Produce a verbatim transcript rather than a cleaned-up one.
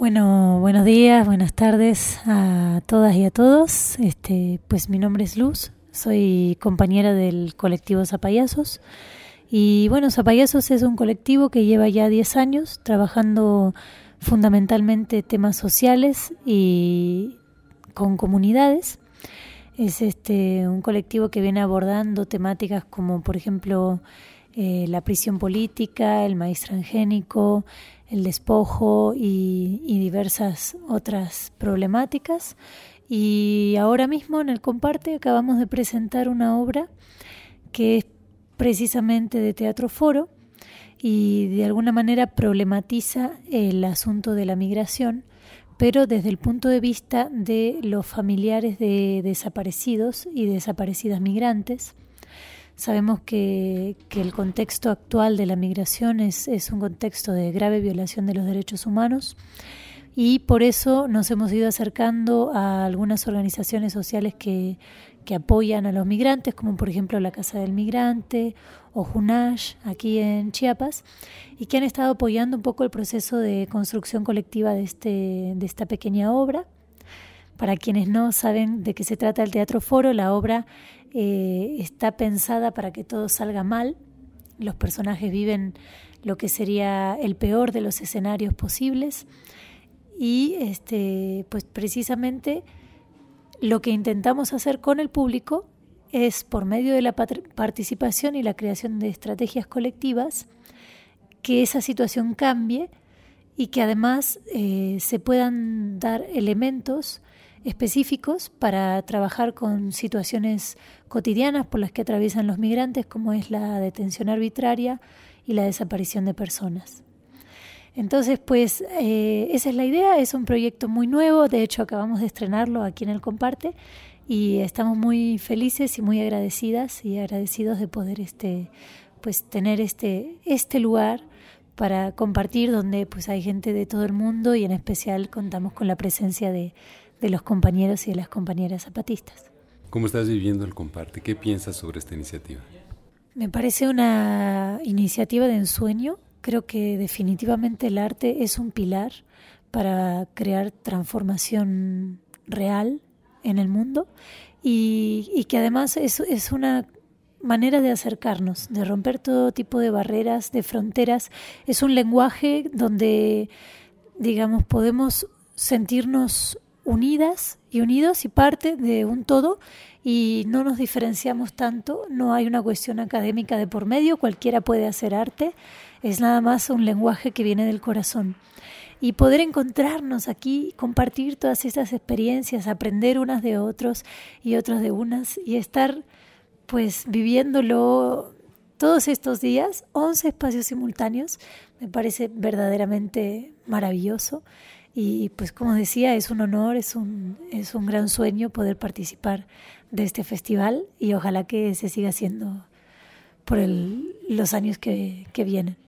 Bueno, buenos días, buenas tardes a todas y a todos. Este, pues mi nombre es Luz, soy compañera del colectivo Zapayazos. Y bueno, Zapayazos es un colectivo que lleva ya diez años trabajando fundamentalmente temas sociales y con comunidades. Es este un colectivo que viene abordando temáticas como, por ejemplo, eh, la prisión política, el maíz transgénico, el despojo y, y diversas otras problemáticas. Y ahora mismo en el Comparte acabamos de presentar una obra que es precisamente de Teatro Foro y de alguna manera problematiza el asunto de la migración, pero desde el punto de vista de los familiares de desaparecidos y desaparecidas migrantes. Sabemos que, que el contexto actual de la migración es, es un contexto de grave violación de los derechos humanos y por eso nos hemos ido acercando a algunas organizaciones sociales que, que apoyan a los migrantes, como por ejemplo la Casa del Migrante o Junash, aquí en Chiapas, y que han estado apoyando un poco el proceso de construcción colectiva de, este, de esta pequeña obra. Para quienes no saben de qué se trata el Teatro Foro, la obra eh, está pensada para que todo salga mal. Los personajes viven lo que sería el peor de los escenarios posibles y este, pues precisamente lo que intentamos hacer con el público es, por medio de la participación y la creación de estrategias colectivas, que esa situación cambie y que además eh, se puedan dar elementos específicos para trabajar con situaciones cotidianas por las que atraviesan los migrantes, como es la detención arbitraria y la desaparición de personas. Entonces, pues eh, esa es la idea, es un proyecto muy nuevo, de hecho acabamos de estrenarlo aquí en el Comparte y estamos muy felices y muy agradecidas y agradecidos de poder este, pues, tener este, este lugar para compartir, donde pues hay gente de todo el mundo y en especial contamos con la presencia de, de los compañeros y de las compañeras zapatistas. ¿Cómo estás viviendo el Comparte? ¿Qué piensas sobre esta iniciativa? Me parece una iniciativa de ensueño. Creo que definitivamente el arte es un pilar para crear transformación real en el mundo y, y que además es, es una manera de acercarnos, de romper todo tipo de barreras, de fronteras. Es un lenguaje donde, digamos, podemos sentirnos unidas y unidos y parte de un todo y no nos diferenciamos tanto, no hay una cuestión académica de por medio, cualquiera puede hacer arte, es nada más un lenguaje que viene del corazón. Y poder encontrarnos aquí, compartir todas estas experiencias, aprender unas de otros y otros de unas y estar pues viviéndolo todos estos días, once espacios simultáneos, me parece verdaderamente maravilloso. Y pues como decía, es un honor, es un, es un gran sueño poder participar de este festival y ojalá que se siga haciendo por el, los años que, que vienen.